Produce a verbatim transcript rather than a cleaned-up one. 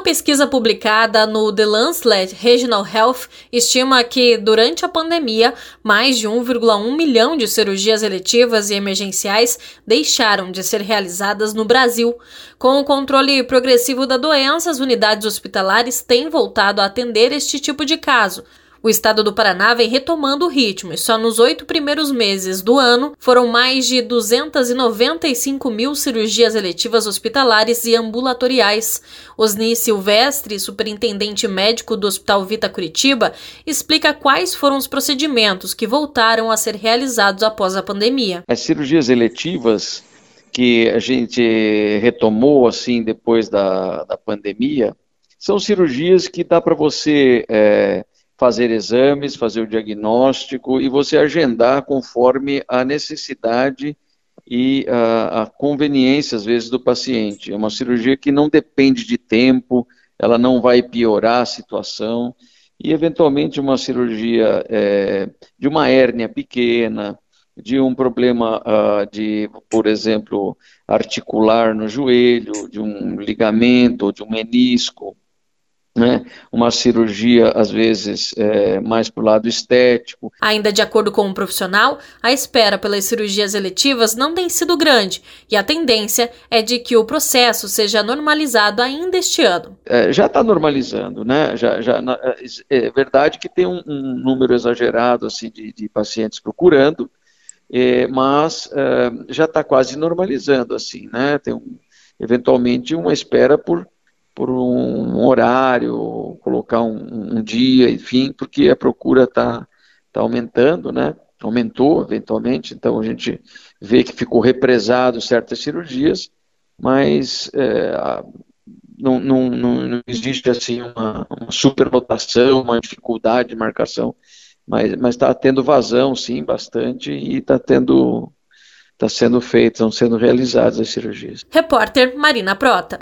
pesquisa publicada no The Lancet Regional Health estima que, durante a pandemia, mais de um vírgula um milhão de cirurgias eletivas e emergenciais deixaram de ser realizadas no Brasil. Com o controle progressivo da doença, as unidades hospitalares têm voltado a atender este tipo de caso. O estado do Paraná vem retomando o ritmo e só nos oito primeiros meses do ano foram mais de duzentas e noventa e cinco mil cirurgias eletivas hospitalares e ambulatoriais. Osni Silvestre, superintendente médico do Hospital Vita Curitiba, explica quais foram os procedimentos que voltaram a ser realizados após a pandemia. As cirurgias eletivas que a gente retomou assim depois da, da pandemia são cirurgias que dá para você... É, fazer exames, fazer o diagnóstico e você agendar conforme a necessidade e a, a conveniência, às vezes, do paciente. É uma cirurgia que não depende de tempo, ela não vai piorar a situação e, eventualmente, uma cirurgia é, de uma hérnia pequena, de um problema uh, de, por exemplo, articular no joelho, de um ligamento, de um menisco, né? Uma cirurgia, às vezes, é, mais para o lado estético. Ainda de acordo com o profissional, a espera pelas cirurgias eletivas não tem sido grande e a tendência é de que o processo seja normalizado ainda este ano. É, já está normalizando, né? Já, já, é verdade que tem um, um número exagerado assim, de, de pacientes procurando, é, mas é, já está quase normalizando, assim, né? Tem um, eventualmente uma espera por por um horário, colocar um, um dia, enfim, porque a procura está tá aumentando, né? Aumentou eventualmente, então a gente vê que ficou represado certas cirurgias, mas é, não, não, não existe assim uma, uma superlotação, uma dificuldade de marcação, mas está tendo vazão, sim, bastante, e está tendo, está sendo feito, estão sendo realizadas as cirurgias. Repórter Marina Prota.